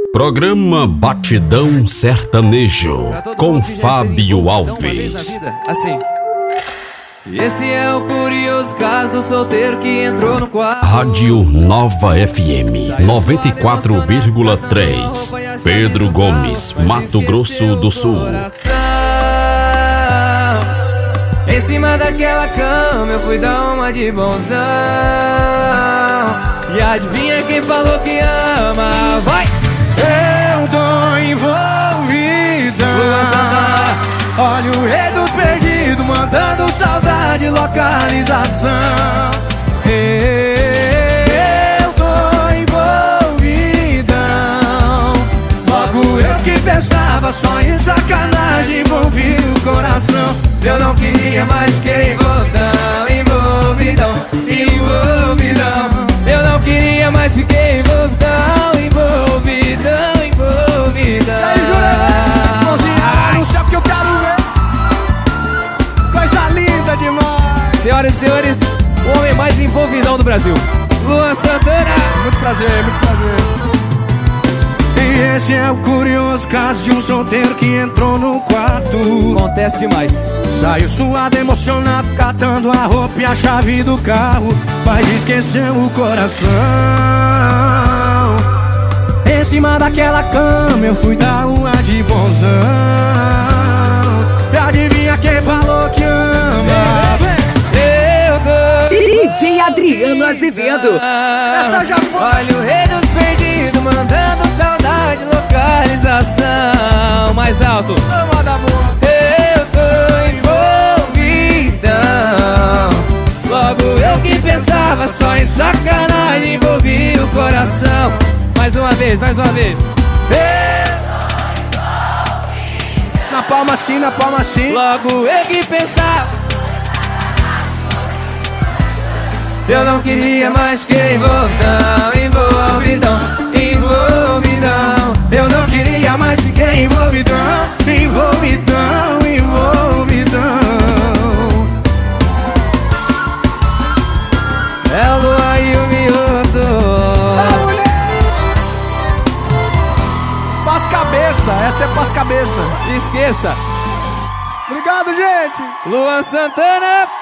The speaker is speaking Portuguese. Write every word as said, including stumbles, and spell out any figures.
Programa Batidão Sertanejo com Fábio Alves. Assim. Esse é o curioso caso do solteiro que entrou no quadro. Rádio Nova F M noventa e quatro vírgula três, Pedro Gomes, Mato Grosso do Sul. Em cima daquela cama eu fui dar uma de bonzão. E adivinha quem falou que ama? Vai! Eu tô envolvido. Olha o rei dos perdidos mandando saudade, localização. Eu tô envolvidão. Logo eu que pensava só em sacanagem, envolvi o coração. Eu não queria mais que envolvidão, envolvidão, envolvidão. Eu não queria mais fiquei envolvidão, envolvidão, envolvidão. E aí, Júlia, mãozinha no céu que eu quero ver. Coisa linda demais. Senhoras e senhores, o homem mais envolvidão do Brasil, Luan Santana. Muito prazer, muito prazer. E esse é o curioso caso de um solteiro que entrou no quarto. Acontece demais. Saiu suado, emocionado, catando a roupa e a chave do carro, mas esqueceu o coração. Em cima daquela cama eu fui dar uma de bonzão. E adivinha quem falou que ama? Eu tô D J Adriano Azevedo. Essa já foi. Olha o rei dos perdidos mandando saudade, localização. Mais alto. Ama da boa. Eu tô envolvidão. Logo eu que pensava só em sacanagem, envolvi o coração. Mais uma vez, mais uma vez. Na palma assim, na palma assim. Logo eu que pensava. Eu não queria mais que envolvidão, envolvidão, envolvidão. Eu não queria mais que envolvidão, envolvidão, envolvidão. É o Luan e o Mioto. Ah, mulher! Paz cabeça, essa é paz cabeça. Esqueça. Obrigado, gente. Luan Santana.